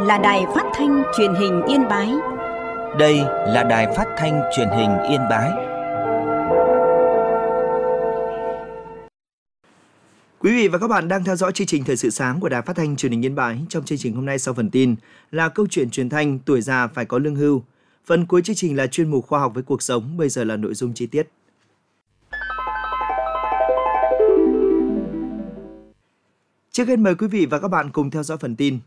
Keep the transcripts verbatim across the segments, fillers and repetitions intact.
là Đài Phát thanh Truyền hình Yên Bái. Đây là Đài Phát thanh Truyền hình Yên Bái. Quý vị và các bạn đang theo dõi chương trình Thời sự sáng của Đài Phát thanh Truyền hình Yên Bái. Trong chương trình hôm nay, sau phần tin là câu chuyện truyền thanh tuổi già phải có lương hưu. Phần cuối chương trình là chuyên mục khoa học với cuộc sống. Bây giờ là nội dung chi tiết. Trước hết mời quý vị và các bạn cùng theo dõi phần tin.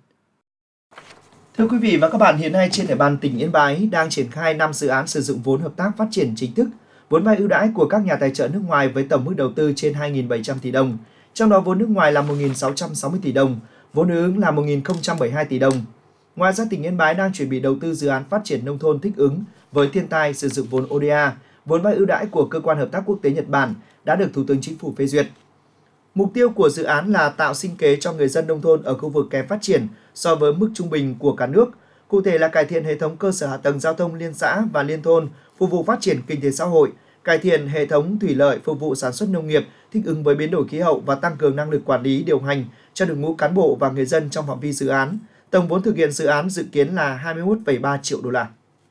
Thưa quý vị và các bạn, hiện nay trên địa bàn tỉnh Yên Bái đang triển khai năm dự án sử dụng vốn hợp tác phát triển chính thức, vốn vay ưu đãi của các nhà tài trợ nước ngoài với tổng mức đầu tư trên hai nghìn bảy trăm tỷ đồng. Trong đó vốn nước ngoài là một nghìn sáu trăm sáu mươi tỷ đồng, vốn đối ứng là một nghìn không trăm bảy mươi hai tỷ đồng. Ngoài ra, tỉnh Yên Bái đang chuẩn bị đầu tư dự án phát triển nông thôn thích ứng với thiên tai sử dụng vốn ô đê a, vốn vay ưu đãi của Cơ quan Hợp tác Quốc tế Nhật Bản đã được Thủ tướng Chính phủ phê duyệt. Mục tiêu của dự án là tạo sinh kế cho người dân nông thôn ở khu vực kém phát triển so với mức trung bình của cả nước. Cụ thể là cải thiện hệ thống cơ sở hạ tầng giao thông liên xã và liên thôn, phục vụ phát triển kinh tế xã hội, cải thiện hệ thống thủy lợi phục vụ sản xuất nông nghiệp, thích ứng với biến đổi khí hậu và tăng cường năng lực quản lý điều hành cho đội ngũ cán bộ và người dân trong phạm vi dự án. Tổng vốn thực hiện dự án dự kiến là hai mươi mốt phẩy ba triệu đô la.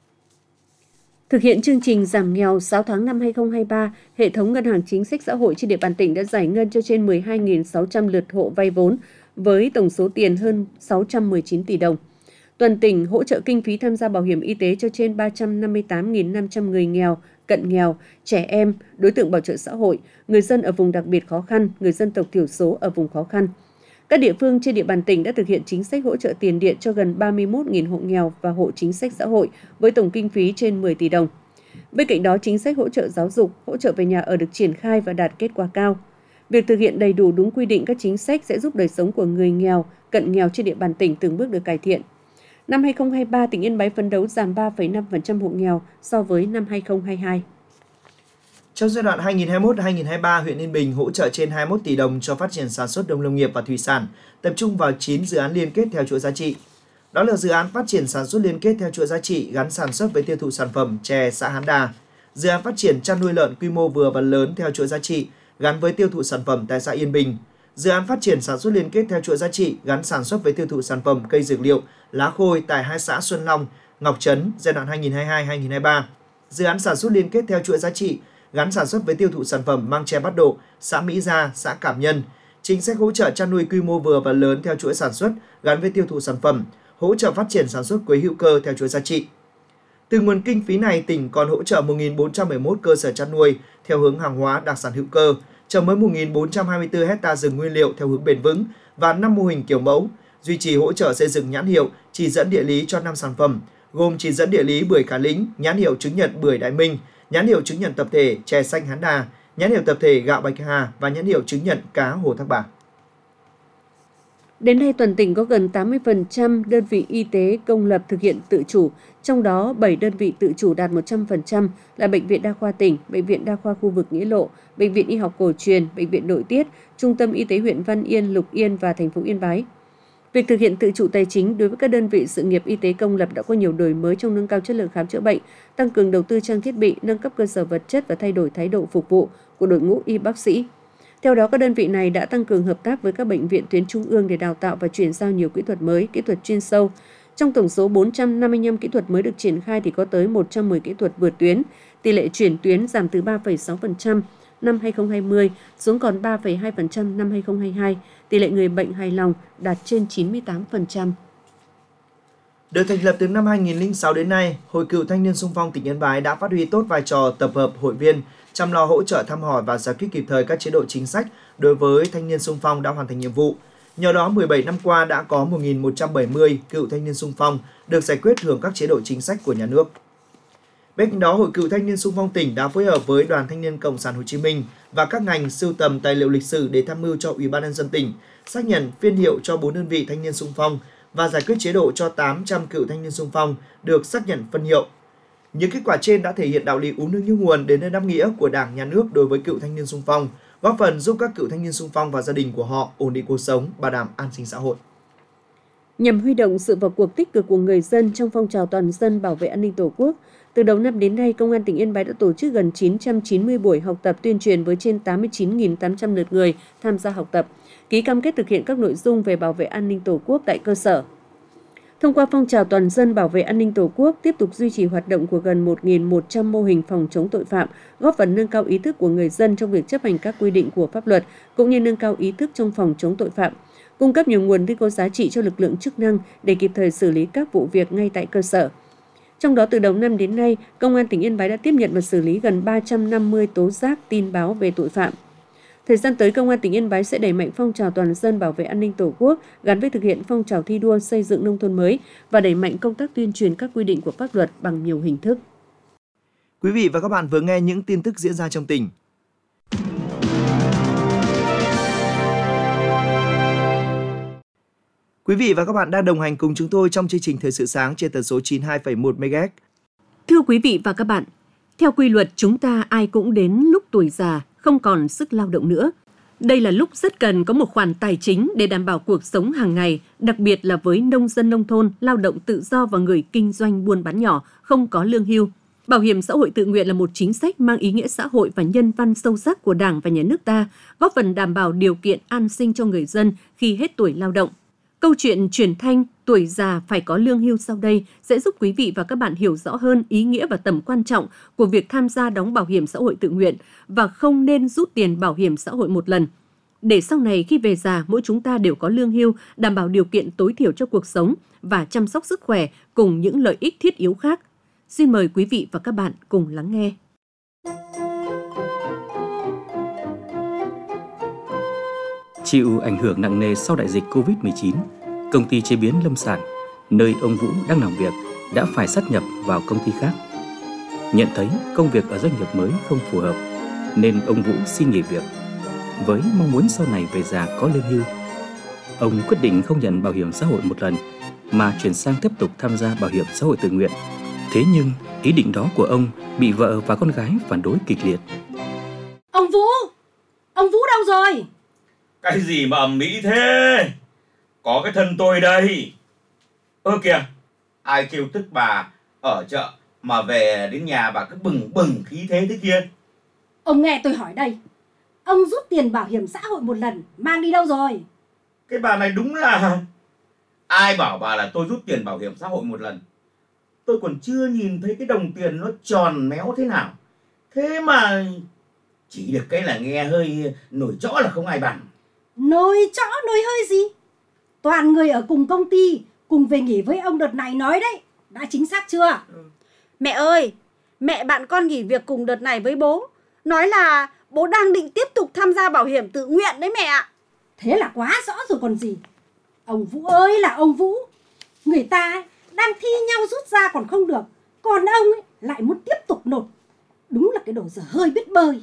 Thực hiện chương trình giảm nghèo sáu tháng năm hai nghìn không trăm hai mươi ba, hệ thống ngân hàng chính sách xã hội trên địa bàn tỉnh đã giải ngân cho trên mười hai nghìn sáu trăm lượt hộ vay vốn với tổng số tiền hơn sáu trăm mười chín tỷ đồng. Toàn tỉnh hỗ trợ kinh phí tham gia bảo hiểm y tế cho trên ba trăm năm mươi tám nghìn năm trăm người nghèo, cận nghèo, trẻ em, đối tượng bảo trợ xã hội, người dân ở vùng đặc biệt khó khăn, người dân tộc thiểu số ở vùng khó khăn. Các địa phương trên địa bàn tỉnh đã thực hiện chính sách hỗ trợ tiền điện cho gần ba mươi mốt nghìn hộ nghèo và hộ chính sách xã hội với tổng kinh phí trên mười tỷ đồng. Bên cạnh đó, chính sách hỗ trợ giáo dục, hỗ trợ về nhà ở được triển khai và đạt kết quả cao. Việc thực hiện đầy đủ đúng quy định các chính sách sẽ giúp đời sống của người nghèo, cận nghèo trên địa bàn tỉnh từng bước được cải thiện. Năm hai nghìn không trăm hai mươi ba, tỉnh Yên Bái phấn đấu giảm ba phẩy năm phần trăm hộ nghèo so với năm hai nghìn không trăm hai mươi hai. Trong giai đoạn hai nghìn không trăm hai mươi mốt đến hai nghìn không trăm hai mươi ba, huyện Yên Bình hỗ trợ trên hai mươi mốt tỷ đồng cho phát triển sản xuất nông lâm nghiệp và thủy sản, tập trung vào chín dự án liên kết theo chuỗi giá trị. Đó là dự án phát triển sản xuất liên kết theo chuỗi giá trị gắn sản xuất với tiêu thụ sản phẩm chè xã Hán Đà, dự án phát triển chăn nuôi lợn quy mô vừa và lớn theo chuỗi giá trị gắn với tiêu thụ sản phẩm tại xã Yên Bình, dự án phát triển sản xuất liên kết theo chuỗi giá trị gắn sản xuất với tiêu thụ sản phẩm cây dược liệu, lá khôi tại hai xã Xuân Long, Ngọc Trấn giai đoạn hai nghìn không trăm hai mươi hai đến hai nghìn không trăm hai mươi ba, dự án sản xuất liên kết theo chuỗi giá trị gắn sản xuất với tiêu thụ sản phẩm măng tre Bát Độ, xã Mỹ Gia, xã Cảm Nhân, chính sách hỗ trợ chăn nuôi quy mô vừa và lớn theo chuỗi sản xuất gắn với tiêu thụ sản phẩm, hỗ trợ phát triển sản xuất quế hữu cơ theo chuỗi giá trị. Từ nguồn kinh phí này, tỉnh còn hỗ trợ một nghìn bốn trăm mười mốt cơ sở chăn nuôi theo hướng hàng hóa đặc sản hữu cơ, trồng mới một nghìn bốn trăm hai mươi tư hectare rừng nguyên liệu theo hướng bền vững và năm mô hình kiểu mẫu, duy trì hỗ trợ xây dựng nhãn hiệu, chỉ dẫn địa lý cho năm sản phẩm, gồm chỉ dẫn địa lý bưởi Khả Lĩnh, nhãn hiệu chứng nhận bưởi Đại Minh, nhãn hiệu chứng nhận tập thể chè xanh Hán Đà, nhãn hiệu tập thể gạo Bạch Hà và nhãn hiệu chứng nhận cá Hồ Thác Bà. Đến nay, toàn tỉnh có gần tám mươi phần trăm đơn vị y tế công lập thực hiện tự chủ, trong đó bảy đơn vị tự chủ đạt một trăm phần trăm là Bệnh viện Đa khoa tỉnh, Bệnh viện Đa khoa khu vực Nghĩa Lộ, Bệnh viện Y học cổ truyền, Bệnh viện Nội tiết, Trung tâm Y tế huyện Văn Yên, Lục Yên và thành phố Yên Bái. Việc thực hiện tự chủ tài chính đối với các đơn vị sự nghiệp y tế công lập đã có nhiều đổi mới trong nâng cao chất lượng khám chữa bệnh, tăng cường đầu tư trang thiết bị, nâng cấp cơ sở vật chất và thay đổi thái độ phục vụ của đội ngũ y bác sĩ. Theo đó, các đơn vị này đã tăng cường hợp tác với các bệnh viện tuyến trung ương để đào tạo và chuyển giao nhiều kỹ thuật mới, kỹ thuật chuyên sâu. Trong tổng số bốn trăm năm mươi lăm kỹ thuật mới được triển khai thì có tới một trăm mười kỹ thuật vượt tuyến. Tỷ lệ chuyển tuyến giảm từ ba phẩy sáu phần trăm năm hai nghìn không trăm hai mươi xuống còn ba phẩy hai phần trăm năm hai nghìn không trăm hai mươi hai. Tỷ lệ người bệnh hài lòng đạt trên chín mươi tám phần trăm. Được thành lập từ năm hai nghìn không trăm lẻ sáu đến nay, Hội Cựu Thanh niên Xung phong tỉnh Yên Bái đã phát huy tốt vai trò tập hợp hội viên, chăm lo hỗ trợ thăm hỏi và giải quyết kịp thời các chế độ chính sách đối với thanh niên xung phong đã hoàn thành nhiệm vụ. Nhờ đó, mười bảy năm qua đã có một nghìn một trăm bảy mươi cựu thanh niên xung phong được giải quyết hưởng các chế độ chính sách của nhà nước. Bên cạnh đó, Hội Cựu Thanh niên Xung phong tỉnh đã phối hợp với Đoàn Thanh niên Cộng sản Hồ Chí Minh và các ngành sưu tầm tài liệu lịch sử để tham mưu cho Ủy ban nhân dân tỉnh, xác nhận phiên hiệu cho bốn đơn vị thanh niên xung phong và giải quyết chế độ cho tám trăm cựu thanh niên xung phong được xác nhận phân hiệu. Những kết quả trên đã thể hiện đạo lý uống nước như nguồn đến nơi đáp nghĩa của Đảng, Nhà nước đối với cựu thanh niên xung phong, góp phần giúp các cựu thanh niên xung phong và gia đình của họ ổn định cuộc sống, bảo đảm an sinh xã hội. Nhằm huy động sự vào cuộc tích cực của người dân trong phong trào toàn dân bảo vệ an ninh Tổ quốc, từ đầu năm đến nay, Công an tỉnh Yên Bái đã tổ chức gần chín trăm chín mươi buổi học tập tuyên truyền với trên tám mươi chín nghìn tám trăm lượt người tham gia học tập, ký cam kết thực hiện các nội dung về bảo vệ an ninh Tổ quốc tại cơ sở. Thông qua phong trào toàn dân bảo vệ an ninh Tổ quốc, tiếp tục duy trì hoạt động của gần một nghìn một trăm mô hình phòng chống tội phạm, góp phần nâng cao ý thức của người dân trong việc chấp hành các quy định của pháp luật, cũng như nâng cao ý thức trong phòng chống tội phạm, cung cấp nhiều nguồn tin có giá trị cho lực lượng chức năng để kịp thời xử lý các vụ việc ngay tại cơ sở. Trong đó, từ đầu năm đến nay, Công an tỉnh Yên Bái đã tiếp nhận và xử lý gần ba trăm năm mươi tố giác tin báo về tội phạm. Thời gian tới, Công an tỉnh Yên Bái sẽ đẩy mạnh phong trào toàn dân bảo vệ an ninh Tổ quốc gắn với thực hiện phong trào thi đua xây dựng nông thôn mới và đẩy mạnh công tác tuyên truyền các quy định của pháp luật bằng nhiều hình thức. Quý vị và các bạn vừa nghe những tin tức diễn ra trong tỉnh. Quý vị và các bạn đang đồng hành cùng chúng tôi trong chương trình Thời sự sáng trên tần số chín mươi hai phẩy một mê ga héc. Thưa quý vị và các bạn, theo quy luật chúng ta ai cũng đến lúc tuổi già, không còn sức lao động nữa. Đây là lúc rất cần có một khoản tài chính để đảm bảo cuộc sống hàng ngày, đặc biệt là với nông dân nông thôn, lao động tự do và người kinh doanh buôn bán nhỏ, không có lương hưu. Bảo hiểm xã hội tự nguyện là một chính sách mang ý nghĩa xã hội và nhân văn sâu sắc của Đảng và Nhà nước ta, góp phần đảm bảo điều kiện an sinh cho người dân khi hết tuổi lao động. Câu chuyện truyền thanh tuổi già phải có lương hưu sau đây sẽ giúp quý vị và các bạn hiểu rõ hơn ý nghĩa và tầm quan trọng của việc tham gia đóng bảo hiểm xã hội tự nguyện và không nên rút tiền bảo hiểm xã hội một lần. Để sau này khi về già, mỗi chúng ta đều có lương hưu, đảm bảo điều kiện tối thiểu cho cuộc sống và chăm sóc sức khỏe cùng những lợi ích thiết yếu khác. Xin mời quý vị và các bạn cùng lắng nghe. Chịu ảnh hưởng nặng nề sau đại dịch covid mười chín, công ty chế biến lâm sản, nơi ông Vũ đang làm việc, đã phải sát nhập vào công ty khác. Nhận thấy công việc ở doanh nghiệp mới không phù hợp, nên ông Vũ xin nghỉ việc. Với mong muốn sau này về già có lương hưu, ông quyết định không nhận bảo hiểm xã hội một lần, mà chuyển sang tiếp tục tham gia bảo hiểm xã hội tự nguyện. Thế nhưng, ý định đó của ông bị vợ và con gái phản đối kịch liệt. Ông Vũ! Ông Vũ đâu rồi? Cái gì mà ầm ĩ thế? Có cái thân tôi đây. Ơ kìa, ai kêu tức bà ở chợ mà về đến nhà bà cứ bừng bừng khí thế thế kia? Ông nghe tôi hỏi đây. Ông rút tiền bảo hiểm xã hội một lần mang đi đâu rồi? Cái bà này đúng là... Ai bảo bà là tôi rút tiền bảo hiểm xã hội một lần? Tôi còn chưa nhìn thấy cái đồng tiền nó tròn méo thế nào. Thế mà chỉ được cái là nghe hơi nổi trõ là không ai bằng. Nổi trõ nổi hơi gì? Toàn người ở cùng công ty cùng về nghỉ với ông đợt này nói đấy. Đã chính xác chưa? Ừ. Mẹ ơi, mẹ bạn con nghỉ việc cùng đợt này với bố, nói là bố đang định tiếp tục tham gia bảo hiểm tự nguyện đấy mẹ ạ. Thế là quá rõ rồi còn gì. Ông Vũ ơi là ông Vũ. Người ta đang thi nhau rút ra còn không được, còn ông ấy lại muốn tiếp tục nộp. Đúng là cái đồ dở hơi biết bơi.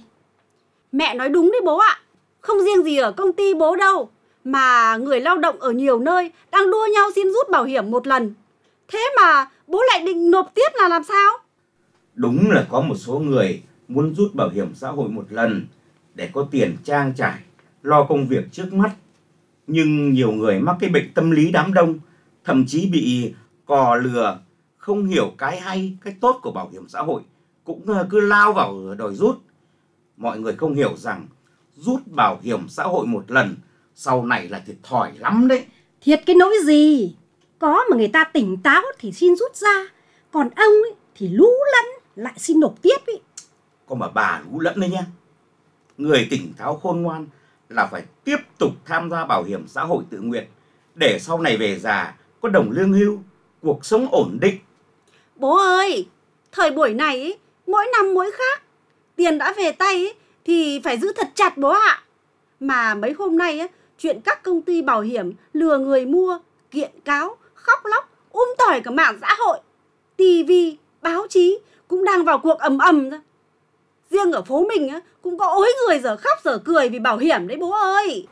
Mẹ nói đúng đấy bố ạ. Không riêng gì ở công ty bố đâu, mà người lao động ở nhiều nơi đang đua nhau xin rút bảo hiểm một lần. Thế mà bố lại định nộp tiếp là làm sao? Đúng là có một số người muốn rút bảo hiểm xã hội một lần để có tiền trang trải, lo công việc trước mắt. Nhưng nhiều người mắc cái bệnh tâm lý đám đông, thậm chí bị cò lừa, không hiểu cái hay, cái tốt của bảo hiểm xã hội, cũng cứ lao vào đòi rút. Mọi người không hiểu rằng rút bảo hiểm xã hội một lần sau này là thiệt thòi lắm đấy. Thiệt cái nỗi gì? Có mà người ta tỉnh táo thì xin rút ra, còn ông ấy thì lú lẫn lại xin nộp tiếp ấy. Còn mà bà lú lẫn đấy nhá. Người tỉnh táo khôn ngoan là phải tiếp tục tham gia bảo hiểm xã hội tự nguyện để sau này về già có đồng lương hưu, cuộc sống ổn định. Bố ơi, thời buổi này ấy, mỗi năm mỗi khác. Tiền đã về tay ấy, thì phải giữ thật chặt bố ạ. Mà mấy hôm nay ấy, chuyện các công ty bảo hiểm lừa người mua, kiện cáo, khóc lóc, um tỏi cả mạng xã hội, tivi, báo chí cũng đang vào cuộc ầm ầm ra. Riêng ở phố mình ấy, cũng có ối người giờ khóc giờ cười vì bảo hiểm đấy bố ơi.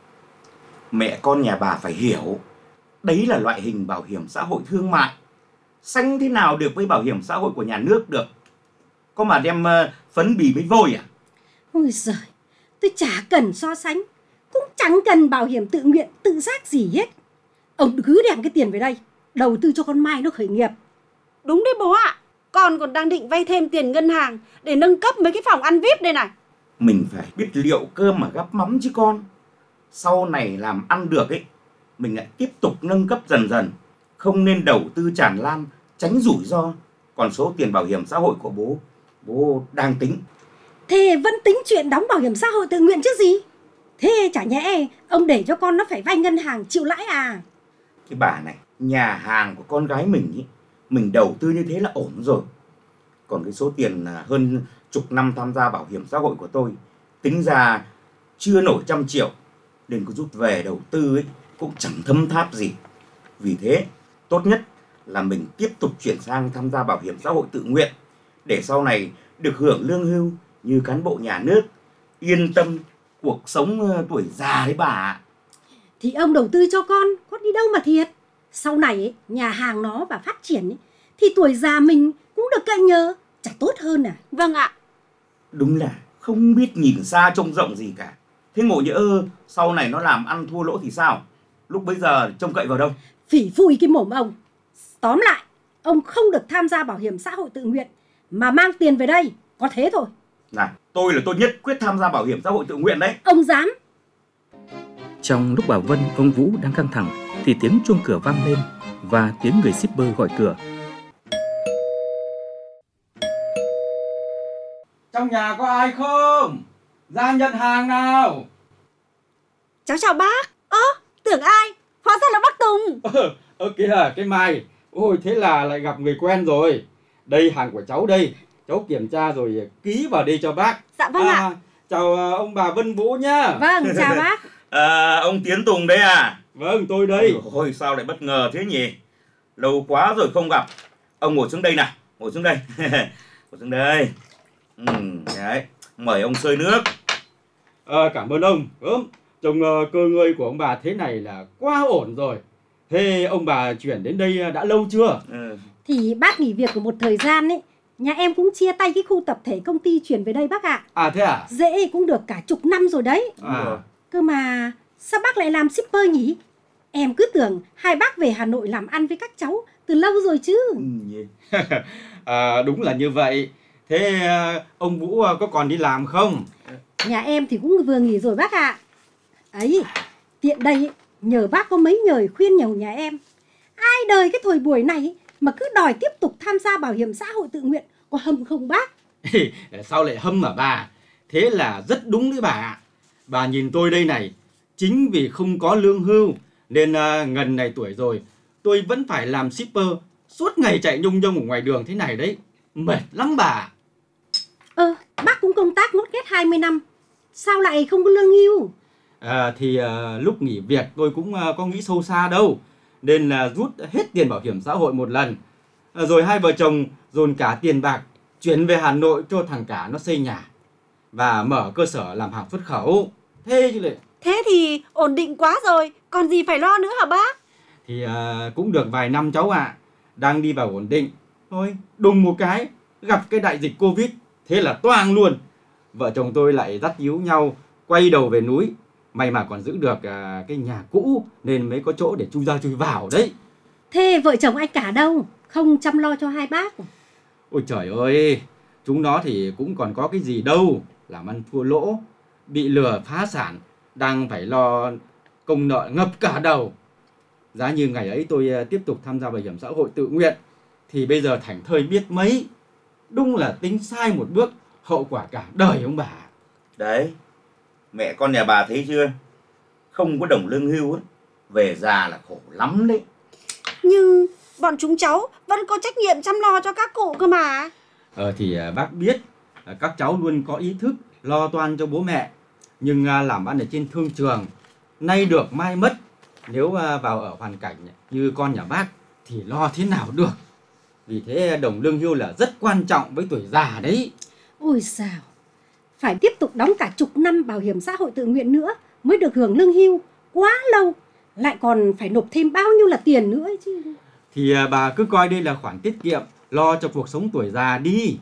Mẹ con nhà bà phải hiểu, đấy là loại hình bảo hiểm xã hội thương mại. Sánh thế nào được với bảo hiểm xã hội của nhà nước được? Có mà đem uh, phấn bì với vôi à? Ôi giời, tôi chả cần so sánh, cũng chẳng cần bảo hiểm tự nguyện, tự giác gì hết. Ông cứ đem cái tiền về đây, đầu tư cho con Mai nó khởi nghiệp. Đúng đấy bố ạ, con còn đang định vay thêm tiền ngân hàng để nâng cấp mấy cái phòng ăn vi ai pi đây này. Mình phải biết liệu cơm mà gắp mắm chứ con. Sau này làm ăn được ấy, mình lại tiếp tục nâng cấp dần dần. không nên đầu tư tràn lan, tránh rủi ro. Còn số tiền bảo hiểm xã hội của bố, bố đang tính. Thế vẫn tính chuyện đóng bảo hiểm xã hội tự nguyện chứ gì? Thế chả nhẽ ông để cho con nó phải vay ngân hàng chịu lãi à? Cái bà này, nhà hàng của con gái mình ý, mình đầu tư như thế là ổn rồi. Còn cái số tiền hơn chục năm tham gia bảo hiểm xã hội của tôi, tính ra chưa nổi trăm triệu, nên có rút về đầu tư ấy cũng chẳng thấm tháp gì. Vì thế, tốt nhất là mình tiếp tục chuyển sang tham gia bảo hiểm xã hội tự nguyện, để sau này được hưởng lương hưu như cán bộ nhà nước, yên tâm cuộc sống tuổi già đấy bà ạ. Thì ông đầu tư cho con, có đi đâu mà thiệt. Sau này ấy, nhà hàng nó và phát triển ấy, thì tuổi già mình cũng được cậy nhờ, chả tốt hơn à? Vâng ạ. Đúng là không biết nhìn xa trông rộng gì cả. Thế ngộ nhỡ sau này nó làm ăn thua lỗ thì sao? Lúc bấy giờ trông cậy vào đâu? Phỉ phui cái mồm ông. Tóm lại, ông không được tham gia bảo hiểm xã hội tự nguyện mà mang tiền về đây, có thế thôi. Này, tôi là tôi nhất quyết tham gia bảo hiểm xã hội tự nguyện đấy. Ông dám? Trong lúc bà Vân, ông Vũ đang căng thẳng thì tiếng chuông cửa vang lên và tiếng người shipper gọi cửa. Trong nhà có ai không? Ra nhận hàng nào. Cháu chào bác. Ơ, tưởng ai? Hóa ra là bác Tùng. Ơ, ơ kìa, cái mày. Ôi, thế là lại gặp người quen rồi. Đây hàng của cháu đây. Cháu kiểm tra rồi ký vào đây cho bác. Dạ vâng à, ạ. Chào ông bà Vân Vũ nhá. Vâng, chào bác. À, ông Tiến Tùng đấy à? Vâng, tôi đây. Ôi, sao lại bất ngờ thế nhỉ? Lâu quá rồi không gặp. Ông ngồi xuống đây nào, ngồi xuống đây. Ngồi xuống đây. Ừ, đấy, mời ông xơi nước. À, cảm ơn ông. Ừm, trông uh, cơ ngơi của ông bà thế này là quá ổn rồi. Thế ông bà chuyển đến đây đã lâu chưa? Ừ. Thì bác nghỉ việc của một thời gian ấy, nhà em cũng chia tay cái khu tập thể công ty chuyển về đây bác ạ. À. À thế à? Dễ cũng được cả chục năm rồi đấy. À. Cơ mà sao bác lại làm shipper nhỉ? Em cứ tưởng hai bác về Hà Nội làm ăn với các cháu từ lâu rồi chứ. Ừ. À, đúng là như vậy. Thế ông Vũ có còn đi làm không? Nhà em thì cũng vừa nghỉ rồi bác ạ. À. Ấy, tiện đây ấy, nhờ bác có mấy lời khuyên nhủ nhà em. Ai đời cái thời buổi này ấy, mà cứ đòi tiếp tục tham gia bảo hiểm xã hội tự nguyện, có hâm không bác? Sao lại hâm hả bà? Thế là rất đúng đấy bà ạ. Bà nhìn tôi đây này, chính vì không có lương hưu nên uh, ngần này tuổi rồi tôi vẫn phải làm shipper, suốt ngày chạy nhung nhung ở ngoài đường thế này đấy. Mệt lắm bà. Ơ, ờ, bác cũng công tác ngót nghét hai mươi năm, sao lại không có lương hưu? À, thì uh, lúc nghỉ việc tôi cũng uh, có nghĩ sâu xa đâu, nên là uh, rút hết tiền bảo hiểm xã hội một lần. À, rồi hai vợ chồng dồn cả tiền bạc chuyển về Hà Nội cho thằng cả nó xây nhà và mở cơ sở làm hàng xuất khẩu. Thế chứ lại. Thế thì ổn định quá rồi, còn gì phải lo nữa hả bác? Thì uh, cũng được vài năm cháu ạ, à. Đang đi vào ổn định. Thôi, đùng một cái, gặp cái đại dịch Covid, thế là toang luôn. Vợ chồng tôi lại dắt díu nhau, quay đầu về núi. May mà còn giữ được uh, cái nhà cũ, nên mới có chỗ để chui ra chui vào đấy. Thế vợ chồng anh cả đâu? Không chăm lo cho hai bác? Ôi trời ơi, chúng nó thì cũng còn có cái gì đâu. Làm ăn thua lỗ, bị lừa phá sản, đang phải lo công nợ ngập cả đầu. Giá như ngày ấy tôi tiếp tục tham gia bảo hiểm xã hội tự nguyện thì bây giờ thảnh thơi biết mấy. Đúng là tính sai một bước, hậu quả cả đời ông bà. Đấy, mẹ con nhà bà thấy chưa? Không có đồng lương hưu ấy, về già là khổ lắm đấy. Nhưng bọn chúng cháu vẫn có trách nhiệm chăm lo cho các cụ cơ mà. Ờ thì bác biết các cháu luôn có ý thức lo toan cho bố mẹ, nhưng làm ăn ở trên thương trường, nay được mai mất. Nếu vào ở hoàn cảnh như con nhà bác thì lo thế nào được. Vì thế đồng lương hưu là rất quan trọng với tuổi già đấy. Ôi sao, phải tiếp tục đóng cả chục năm bảo hiểm xã hội tự nguyện nữa mới được hưởng lương hưu, quá lâu. Lại còn phải nộp thêm bao nhiêu là tiền nữa ấy chứ. Thì bà cứ coi đây là khoản tiết kiệm, lo cho cuộc sống tuổi già đi.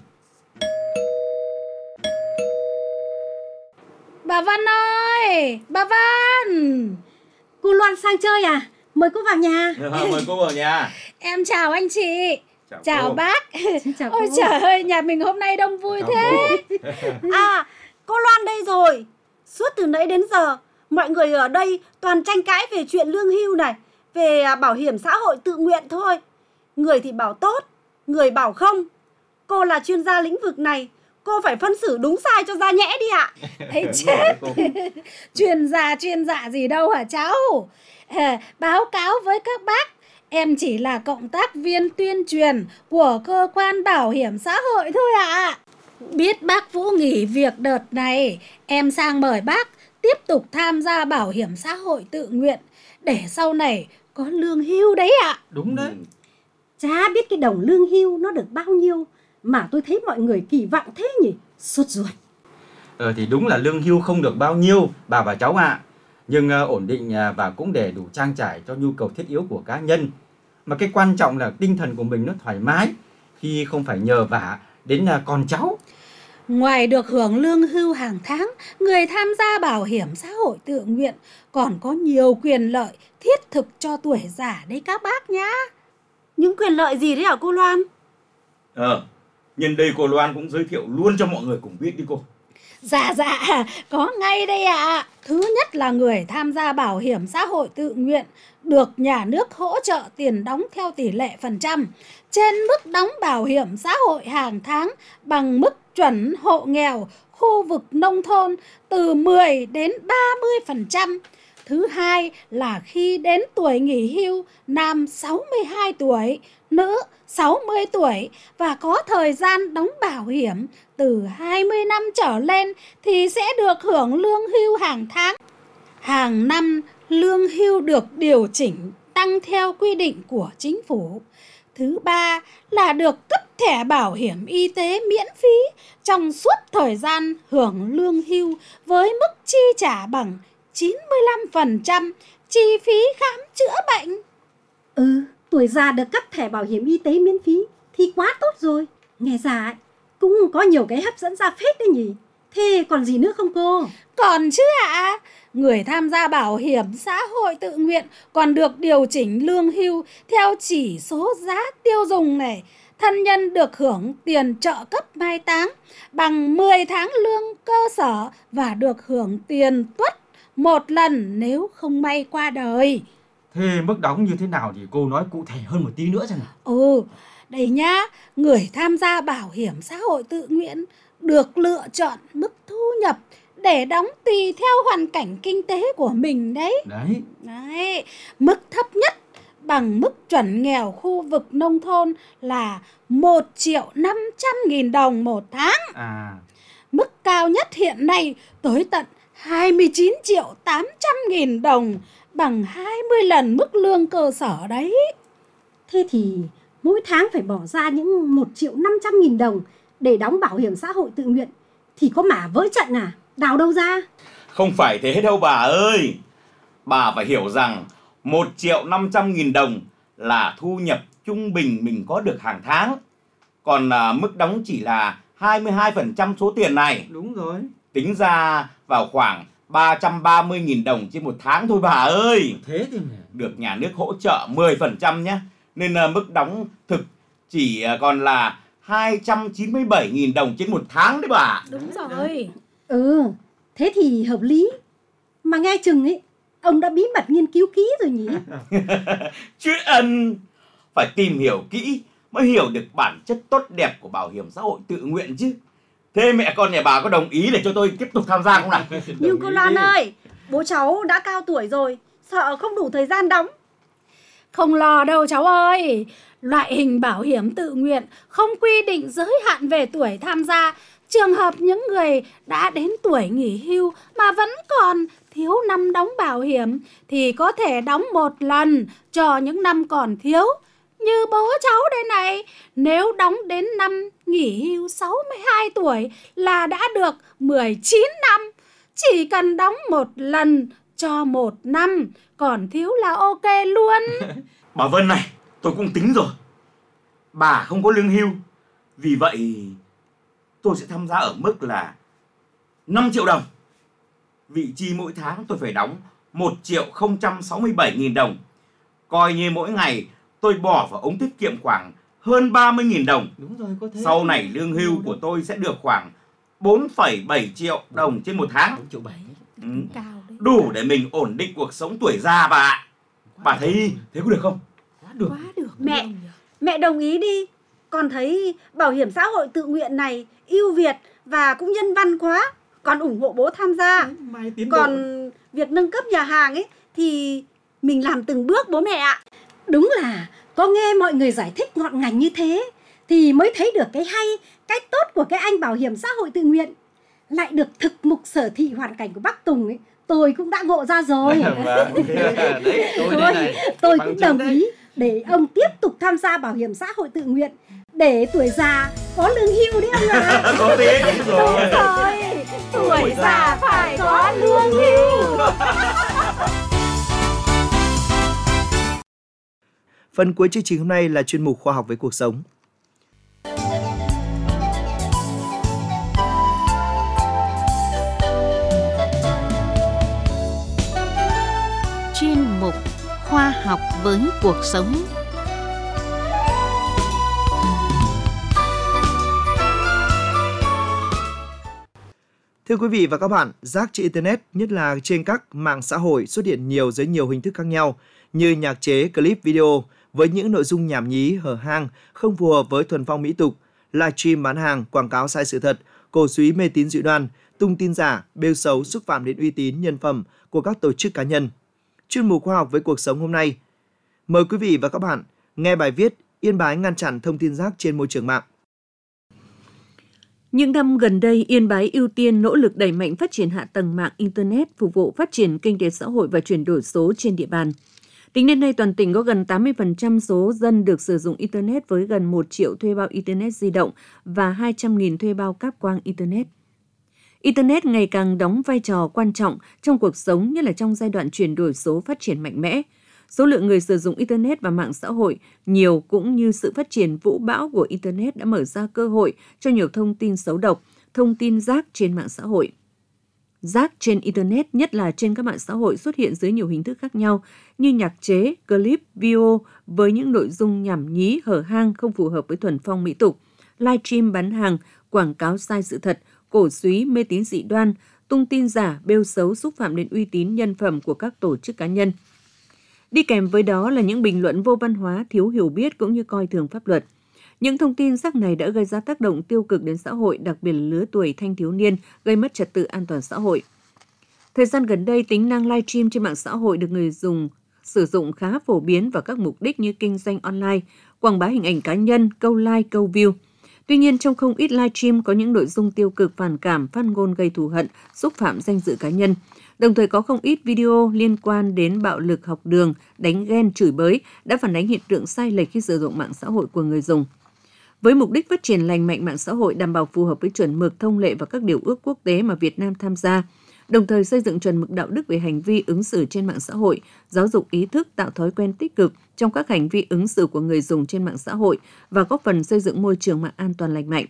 Bà Vân ơi, bà Vân. Cô Loan sang chơi à? Mời cô vào nhà. Mời cô vào nhà. Em chào anh chị. Chào, chào bác. Chào Ôi cô. trời ơi, nhà mình hôm nay đông vui chào thế. À, cô Loan đây rồi. Suốt từ nãy đến giờ mọi người ở đây toàn tranh cãi về chuyện lương hưu này. về bảo hiểm xã hội tự nguyện thôi. Người thì bảo tốt, người bảo không. Cô là chuyên gia lĩnh vực này, cô phải phân xử đúng sai cho ra nhẽ đi ạ. Ấy chết. Chuyên gia chuyên gia gì đâu hả cháu? À, báo cáo với các bác, em chỉ là cộng tác viên tuyên truyền của cơ quan bảo hiểm xã hội thôi ạ. À. Biết bác Vũ nghỉ việc đợt này, em sang mời bác tiếp tục tham gia bảo hiểm xã hội tự nguyện để sau này có lương hưu đấy ạ. À. Đúng đấy. Chả biết cái đồng lương hưu nó được bao nhiêu mà tôi thấy mọi người kỳ vọng thế nhỉ, sốt ruột. Ờ thì đúng là lương hưu không được bao nhiêu bà và cháu ạ. À. Nhưng uh, ổn định uh, và cũng để đủ trang trải cho nhu cầu thiết yếu của cá nhân. Mà cái quan trọng là tinh thần của mình nó thoải mái khi không phải nhờ vả đến uh, con cháu. Ngoài được hưởng lương hưu hàng tháng, người tham gia bảo hiểm xã hội tự nguyện còn có nhiều quyền lợi thiết thực cho tuổi già đấy các bác nhá. Những quyền lợi gì đấy hả cô Loan? Ờ, nhân đây cô Loan cũng giới thiệu luôn cho mọi người cùng biết đi cô. Dạ dạ, có ngay đây ạ. À. Thứ nhất là người tham gia bảo hiểm xã hội tự nguyện được nhà nước hỗ trợ tiền đóng theo tỷ lệ phần trăm trên mức đóng bảo hiểm xã hội hàng tháng bằng mức chuẩn hộ nghèo khu vực nông thôn từ mười đến ba mươi phần trăm. Thứ hai là khi đến tuổi nghỉ hưu, nam sáu mươi hai tuổi, nữ sáu mươi tuổi và có thời gian đóng bảo hiểm từ hai mươi năm trở lên thì sẽ được hưởng lương hưu hàng tháng. Hàng năm, lương hưu được điều chỉnh tăng theo quy định của chính phủ. Thứ ba là được cấp thẻ bảo hiểm y tế miễn phí trong suốt thời gian hưởng lương hưu với mức chi trả bằng chín mươi lăm phần trăm chi phí khám chữa bệnh. Ừ, tuổi già được cấp thẻ bảo hiểm y tế miễn phí thì quá tốt rồi. Nghe ra ấy, cũng có nhiều cái hấp dẫn ra phết đấy nhỉ. Thế còn gì nữa không cô? Còn chứ ạ. À, người tham gia bảo hiểm xã hội tự nguyện còn được điều chỉnh lương hưu theo chỉ số giá tiêu dùng này. Thân nhân được hưởng tiền trợ cấp mai táng bằng mười tháng lương cơ sở và được hưởng tiền tuất một lần nếu không may qua đời. Thế mức đóng như thế nào thì cô nói cụ thể hơn một tí nữa xem nào. Ừ, đây nhá, người tham gia bảo hiểm xã hội tự nguyện được lựa chọn mức thu nhập để đóng tùy theo hoàn cảnh kinh tế của mình đấy. Đấy. Đấy, mức thấp nhất bằng mức chuẩn nghèo khu vực nông thôn là một triệu năm trăm nghìn đồng một tháng. À. Mức cao nhất hiện nay tới tận hai mươi chín triệu tám trăm nghìn đồng, bằng hai mươi lần mức lương cơ sở đấy. Thế thì mỗi tháng phải bỏ ra những một triệu năm trăm nghìn đồng để đóng bảo hiểm xã hội tự nguyện thì có mà vỡ trận à? Đào đâu ra? Không phải thế đâu bà ơi. Bà phải hiểu rằng một triệu năm trăm nghìn đồng là thu nhập trung bình mình có được hàng tháng. Còn à, mức đóng chỉ là hai mươi hai phần trăm số tiền này. Đúng rồi. Tính ra vào khoảng ba trăm ba mươi nghìn đồng trên một tháng thôi bà ơi. Thế thì được nhà nước hỗ trợ mười phần trăm nhé. Nên à, mức đóng thực chỉ à, còn là hai trăm chín mươi bảy nghìn đồng trên một tháng đấy bà. Đúng rồi. Ừ, thế thì hợp lý. Mà nghe chừng ấy, ông đã bí mật nghiên cứu kỹ rồi nhỉ? Chuyện ân phải tìm hiểu kỹ mới hiểu được bản chất tốt đẹp của bảo hiểm xã hội tự nguyện chứ. Thế mẹ con nhà bà có đồng ý để cho tôi tiếp tục tham gia không nào? Nhưng cô Loan ơi, bố cháu đã cao tuổi rồi, sợ không đủ thời gian đóng. Không lo đâu cháu ơi. Loại hình bảo hiểm tự nguyện không quy định giới hạn về tuổi tham gia. Trường hợp những người đã đến tuổi nghỉ hưu mà vẫn còn thiếu năm đóng bảo hiểm thì có thể đóng một lần cho những năm còn thiếu. Như bố cháu đây này, nếu đóng đến năm nghỉ hưu sáu mươi hai tuổi là đã được mười chín năm. Chỉ cần đóng một lần cho một năm, còn thiếu là ok luôn. Bà Vân này, tôi cũng tính rồi. Bà không có lương hưu, vì vậy tôi sẽ tham gia ở mức là năm triệu đồng. Vị chi mỗi tháng tôi phải đóng một triệu không trăm sáu mươi bảy nghìn đồng. Coi như mỗi ngày tôi bỏ vào ống tiết kiệm khoảng hơn ba mươi nghìn đồng. Đúng rồi, có thế. Sau này lương hưu của tôi sẽ được khoảng bốn phẩy bảy triệu đồng trên một tháng. bốn triệu bảy. Ừ. Đủ để mình ổn định cuộc sống tuổi già bà ạ. Bà thấy thế có được không? Quá được. Quá được. Mẹ, mẹ đồng ý đi. Con thấy bảo hiểm xã hội tự nguyện này ưu việt và cũng nhân văn quá. Con ủng hộ bố tham gia. Còn việc nâng cấp nhà hàng ấy thì mình làm từng bước bố mẹ ạ. Đúng là có nghe mọi người giải thích ngọn ngành như thế thì mới thấy được cái hay, cái tốt của cái anh bảo hiểm xã hội tự nguyện. Lại được thực mục sở thị hoàn cảnh của bác Tùng ấy, tôi cũng đã ngộ ra rồi. Đấy, tôi, Thôi, này, tôi cũng đồng ý để ông tiếp tục tham gia bảo hiểm xã hội tự nguyện để tuổi già có lương hưu đấy ông ạ. Có thế đúng rồi. Đúng rồi, tuổi già phải có lương hưu. Phần cuối chương trình hôm nay là chuyên mục Khoa học với cuộc sống. Chuyên mục Khoa học với cuộc sống. Thưa quý vị và các bạn, rác trên Internet, nhất là trên các mạng xã hội xuất hiện nhiều dưới nhiều hình thức khác nhau như nhạc chế, clip, video với những nội dung nhảm nhí, hở hang, không phù hợp với thuần phong mỹ tục, livestream bán hàng, quảng cáo sai sự thật, cổ suý mê tín dị đoan, tung tin giả, bêu xấu, xúc phạm đến uy tín, nhân phẩm của các tổ chức cá nhân. Chuyên mục Khoa học với cuộc sống hôm nay, mời quý vị và các bạn nghe bài viết Yên Bái ngăn chặn thông tin rác trên môi trường mạng. Những năm gần đây, Yên Bái ưu tiên nỗ lực đẩy mạnh phát triển hạ tầng mạng Internet, phục vụ phát triển kinh tế xã hội và chuyển đổi số trên địa bàn. Tính đến nay, toàn tỉnh có gần tám mươi phần trăm số dân được sử dụng Internet với gần một triệu thuê bao Internet di động và hai trăm nghìn thuê bao cáp quang Internet. Internet ngày càng đóng vai trò quan trọng trong cuộc sống, nhất là trong giai đoạn chuyển đổi số phát triển mạnh mẽ. Số lượng người sử dụng Internet và mạng xã hội nhiều cũng như sự phát triển vũ bão của Internet đã mở ra cơ hội cho nhiều thông tin xấu độc, thông tin rác trên mạng xã hội. Rác trên Internet, nhất là trên các mạng xã hội, xuất hiện dưới nhiều hình thức khác nhau như nhạc chế, clip, video với những nội dung nhảm nhí, hở hang, không phù hợp với thuần phong mỹ tục, livestream bán hàng, quảng cáo sai sự thật, cổ suý, mê tín dị đoan, tung tin giả, bêu xấu, xúc phạm đến uy tín, nhân phẩm của các tổ chức cá nhân. Đi kèm với đó là những bình luận vô văn hóa, thiếu hiểu biết cũng như coi thường pháp luật. Những thông tin rác này đã gây ra tác động tiêu cực đến xã hội, đặc biệt là lứa tuổi thanh thiếu niên, gây mất trật tự an toàn xã hội. Thời gian gần đây, tính năng livestream trên mạng xã hội được người dùng sử dụng khá phổ biến vào các mục đích như kinh doanh online, quảng bá hình ảnh cá nhân, câu like, câu view. Tuy nhiên, trong không ít livestream có những nội dung tiêu cực, phản cảm, phát ngôn gây thù hận, xúc phạm danh dự cá nhân. Đồng thời có không ít video liên quan đến bạo lực học đường, đánh ghen, chửi bới đã phản ánh hiện tượng sai lệch khi sử dụng mạng xã hội của người dùng. Với mục đích phát triển lành mạnh mạng xã hội, đảm bảo phù hợp với chuẩn mực, thông lệ và các điều ước quốc tế mà Việt Nam tham gia, đồng thời xây dựng chuẩn mực đạo đức về hành vi ứng xử trên mạng xã hội, giáo dục ý thức, tạo thói quen tích cực trong các hành vi ứng xử của người dùng trên mạng xã hội và góp phần xây dựng môi trường mạng an toàn lành mạnh.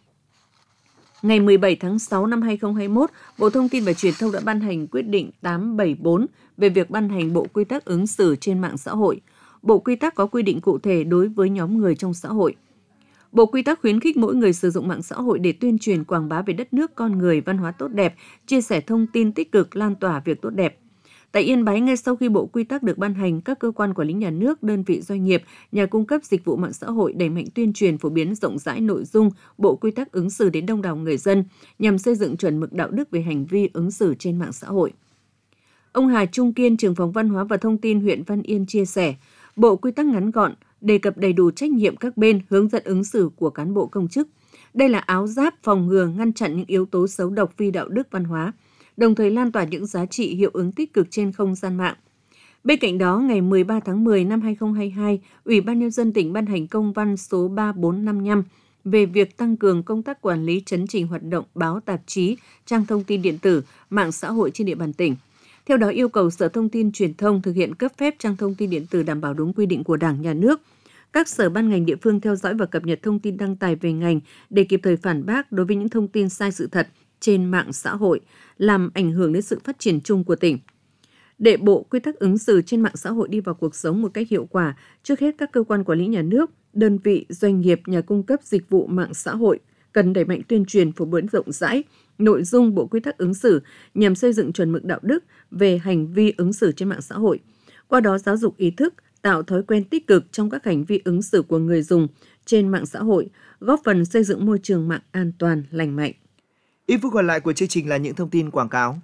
Ngày mười bảy tháng sáu năm hai nghìn không trăm hai mươi mốt, Bộ Thông tin và Truyền thông đã ban hành quyết định tám trăm bảy mươi tư về việc ban hành Bộ Quy tắc ứng xử trên mạng xã hội. Bộ Quy tắc có quy định cụ thể đối với nhóm người trong xã hội. Bộ Quy tắc khuyến khích mỗi người sử dụng mạng xã hội để tuyên truyền quảng bá về đất nước, con người, văn hóa tốt đẹp, chia sẻ thông tin tích cực, lan tỏa việc tốt đẹp. Tại Yên Bái, ngay sau khi Bộ Quy tắc được ban hành, các cơ quan quản lý nhà nước, đơn vị doanh nghiệp, nhà cung cấp dịch vụ mạng xã hội đẩy mạnh tuyên truyền phổ biến rộng rãi nội dung Bộ Quy tắc ứng xử đến đông đảo người dân nhằm xây dựng chuẩn mực đạo đức về hành vi ứng xử trên mạng xã hội. Ông Hà Trung Kiên, trưởng phòng Văn hóa và Thông tin huyện Văn Yên chia sẻ, Bộ Quy tắc ngắn gọn, đề cập đầy đủ trách nhiệm các bên, hướng dẫn ứng xử của cán bộ công chức. Đây là áo giáp phòng ngừa, ngăn chặn những yếu tố xấu độc phi đạo đức văn hóa, đồng thời lan tỏa những giá trị hiệu ứng tích cực trên không gian mạng. Bên cạnh đó, ngày mười ba tháng mười năm hai nghìn không trăm hai mươi hai, Ủy ban Nhân dân tỉnh ban hành công văn số ba bốn năm năm về việc tăng cường công tác quản lý chấn chỉnh hoạt động báo tạp chí, trang thông tin điện tử, mạng xã hội trên địa bàn tỉnh. Theo đó, yêu cầu Sở Thông tin Truyền thông thực hiện cấp phép trang thông tin điện tử đảm bảo đúng quy định của Đảng, Nhà nước. Các sở ban ngành địa phương theo dõi và cập nhật thông tin đăng tải về ngành để kịp thời phản bác đối với những thông tin sai sự thật trên mạng xã hội, làm ảnh hưởng đến sự phát triển chung của tỉnh. Để Bộ Quy tắc ứng xử trên mạng xã hội đi vào cuộc sống một cách hiệu quả, trước hết các cơ quan quản lý nhà nước, đơn vị, doanh nghiệp, nhà cung cấp dịch vụ mạng xã hội cần đẩy mạnh tuyên truyền phổ biến rộng rãi nội dung Bộ Quy tắc ứng xử nhằm xây dựng chuẩn mực đạo đức về hành vi ứng xử trên mạng xã hội. qua đó giáo dục ý thức, tạo thói quen tích cực trong các hành vi ứng xử của người dùng trên mạng xã hội, góp phần xây dựng môi trường mạng an toàn, lành mạnh. Ít phút còn lại của chương trình là những thông tin quảng cáo.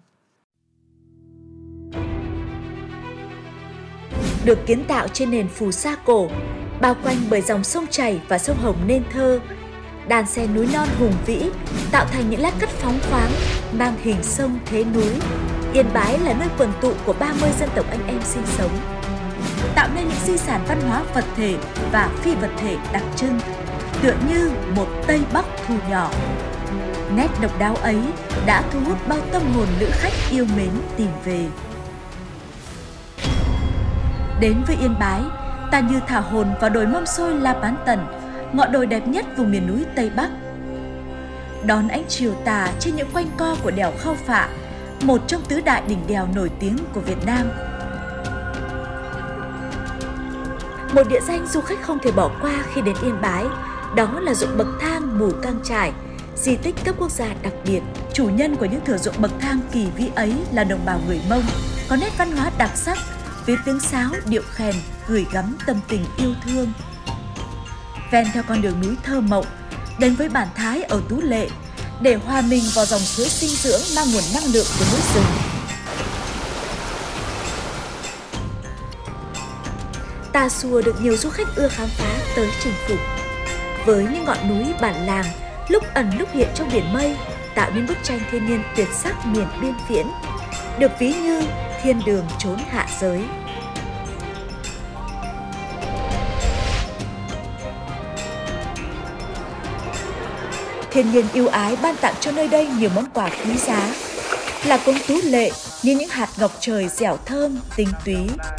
Được kiến tạo trên nền phù sa cổ, bao quanh bởi dòng sông chảy và sông Hồng nên thơ, đàn xe núi non hùng vĩ tạo thành những lát cắt phóng khoáng mang hình sông thế núi. Yên Bái là nơi quần tụ của ba mươi dân tộc anh em sinh sống, tạo nên những di sản văn hóa vật thể và phi vật thể đặc trưng, tựa như một Tây Bắc thu nhỏ. Nét độc đáo ấy đã thu hút bao tâm hồn lữ khách yêu mến tìm về. Đến với Yên Bái, ta như thả hồn vào đồi Mâm Xôi La Bán Tần, ngọn đồi đẹp nhất vùng miền núi Tây Bắc. Đón ánh chiều tà trên những quanh co của đèo Khao Phạ, một trong tứ đại đỉnh đèo nổi tiếng của Việt Nam. Một địa danh du khách không thể bỏ qua khi đến Yên Bái, đó là ruộng bậc thang Mù Cang Chải, di tích cấp quốc gia đặc biệt. Chủ nhân của những thửa ruộng bậc thang kỳ vĩ ấy là đồng bào người Mông, có nét văn hóa đặc sắc, với tiếng sáo, điệu khèn gửi gắm tâm tình yêu thương. Ven theo con đường núi thơ mộng, đến với bản Thái ở Tú Lệ, để hòa mình vào dòng suối sinh dưỡng mang nguồn năng lượng của núi rừng. Tà Xùa được nhiều du khách ưa khám phá tới chinh phục. Với những ngọn núi bản làng, lúc ẩn lúc hiện trong biển mây, tạo nên bức tranh thiên nhiên tuyệt sắc miền biên viễn, được ví như thiên đường chốn hạ giới. Thiên nhiên ưu ái ban tặng cho nơi đây nhiều món quà quý giá, là cống Tú Lệ như những hạt ngọc trời dẻo thơm, tinh túy.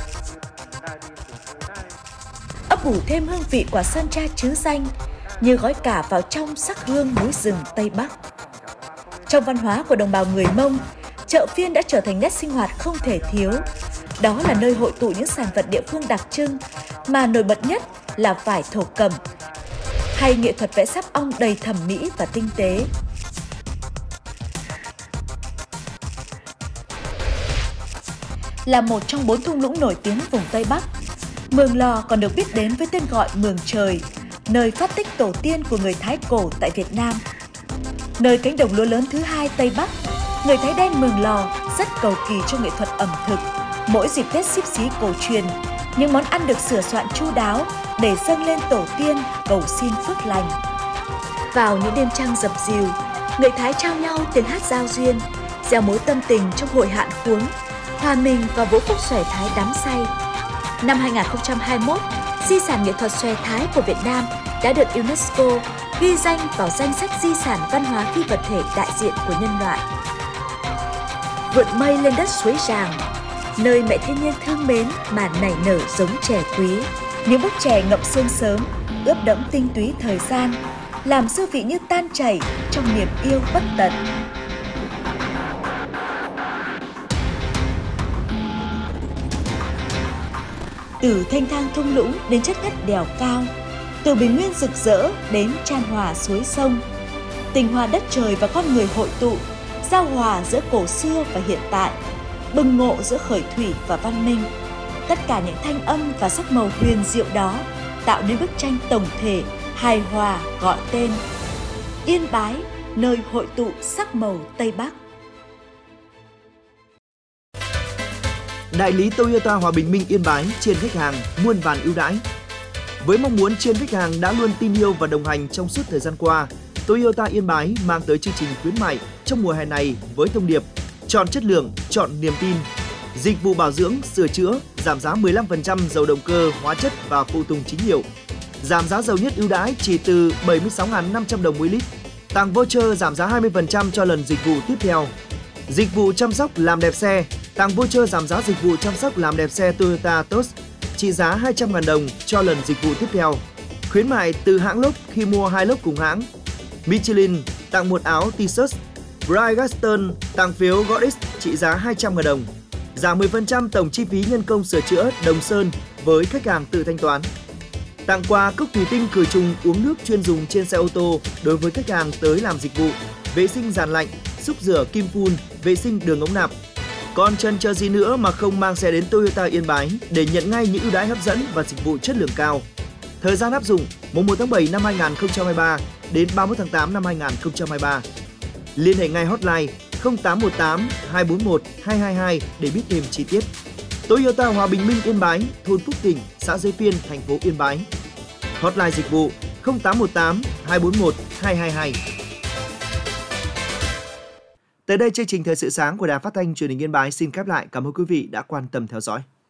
Ấp ủ thêm hương vị quả sơn tra trứ danh như gói cả vào trong sắc hương núi rừng Tây Bắc. Trong văn hóa của đồng bào người Mông, chợ phiên đã trở thành nét sinh hoạt không thể thiếu. Đó là nơi hội tụ những sản vật địa phương đặc trưng, mà nổi bật nhất là vải thổ cẩm, hay nghệ thuật vẽ sáp ong đầy thẩm mỹ và tinh tế. Là một trong bốn thung lũng nổi tiếng vùng Tây Bắc, Mường Lò còn được biết đến với tên gọi Mường Trời, nơi phát tích tổ tiên của người Thái cổ tại Việt Nam. Nơi cánh đồng lúa lớn thứ hai Tây Bắc, người Thái đen Mường Lò rất cầu kỳ trong nghệ thuật ẩm thực. Mỗi dịp Tết Xíp Xí cổ truyền, những món ăn được sửa soạn chu đáo để dâng lên tổ tiên cầu xin phước lành. Vào những đêm trăng dập dìu, người Thái trao nhau tiếng hát giao duyên, gieo mối tâm tình trong hội hạn khuống, hòa mình vào vũ khúc xòe Thái đắm say. Năm hai nghìn không trăm hai mươi mốt, di sản nghệ thuật xòe Thái của Việt Nam đã được UNESCO ghi danh vào danh sách di sản văn hóa phi vật thể đại diện của nhân loại. Vượt mây lên đất suối Ràng, nơi mẹ thiên nhiên thương mến mà nảy nở giống chè quý. Những bức chè ngậm sương sớm, ướp đẫm tinh túy thời gian, làm dư vị như tan chảy trong niềm yêu bất tận. Từ thanh thang thung lũng đến chất ngất đèo cao, từ bình nguyên rực rỡ đến chan hòa suối sông, tình hòa đất trời và con người hội tụ, giao hòa giữa cổ xưa và hiện tại, bừng ngộ giữa khởi thủy và văn minh. Tất cả những thanh âm và sắc màu huyền diệu đó tạo nên bức tranh tổng thể hài hòa gọi tên Yên Bái, nơi hội tụ sắc màu Tây Bắc. Đại lý Toyota Hòa Bình Minh Yên Bái chiên khách hàng muôn vàn ưu đãi. Với mong muốn chiên khách hàng đã luôn tin yêu và đồng hành trong suốt thời gian qua, Toyota Yên Bái mang tới chương trình khuyến mại trong mùa hè này với thông điệp chọn chất lượng, chọn niềm tin. Dịch vụ bảo dưỡng, sửa chữa, giảm giá mười lăm phần trăm dầu động cơ, hóa chất và phụ tùng chính hiệu. Giảm giá dầu nhất ưu đãi chỉ từ bảy mươi sáu nghìn năm trăm đồng mỗi lít. Tặng voucher giảm giá hai mươi phần trăm cho lần dịch vụ tiếp theo. Dịch vụ chăm sóc làm đẹp xe, tặng voucher giảm giá dịch vụ chăm sóc làm đẹp xe Toyota Tos trị giá hai trăm nghìn đồng cho lần dịch vụ tiếp theo. Khuyến mại từ hãng lốp khi mua hai lốp cùng hãng. Michelin tặng một áo t-shirt. Bridgestone tặng phiếu Godis trị giá hai trăm nghìn đồng. Giảm mười phần trăm tổng chi phí nhân công sửa chữa Đồng Sơn với khách hàng tự thanh toán. Tặng quà cốc thủy tinh khử trùng uống nước chuyên dùng trên xe ô tô đối với khách hàng tới làm dịch vụ, vệ sinh giàn lạnh, xúc rửa kim phun, vệ sinh đường ống nạp. Còn chần chờ gì nữa mà không mang xe đến Toyota Yên Bái để nhận ngay những ưu đãi hấp dẫn và dịch vụ chất lượng cao. Thời gian áp dụng mùng một tháng bảy năm hai nghìn không trăm hai mươi ba đến ba mươi mốt tháng tám năm hai nghìn không trăm hai mươi ba. Liên hệ ngay hotline không tám một tám hai bốn một hai hai hai để biết thêm chi tiết. Toyota Hòa Bình Minh Yên Bái, thôn Phúc Thịnh, xã Dây Phiên, thành phố Yên Bái. Hotline dịch vụ không tám một tám hai bốn một hai hai hai. Tới đây chương trình Thời sự sáng của Đài Phát thanh Truyền hình Yên Bái xin khép lại. Cảm ơn quý vị đã quan tâm theo dõi.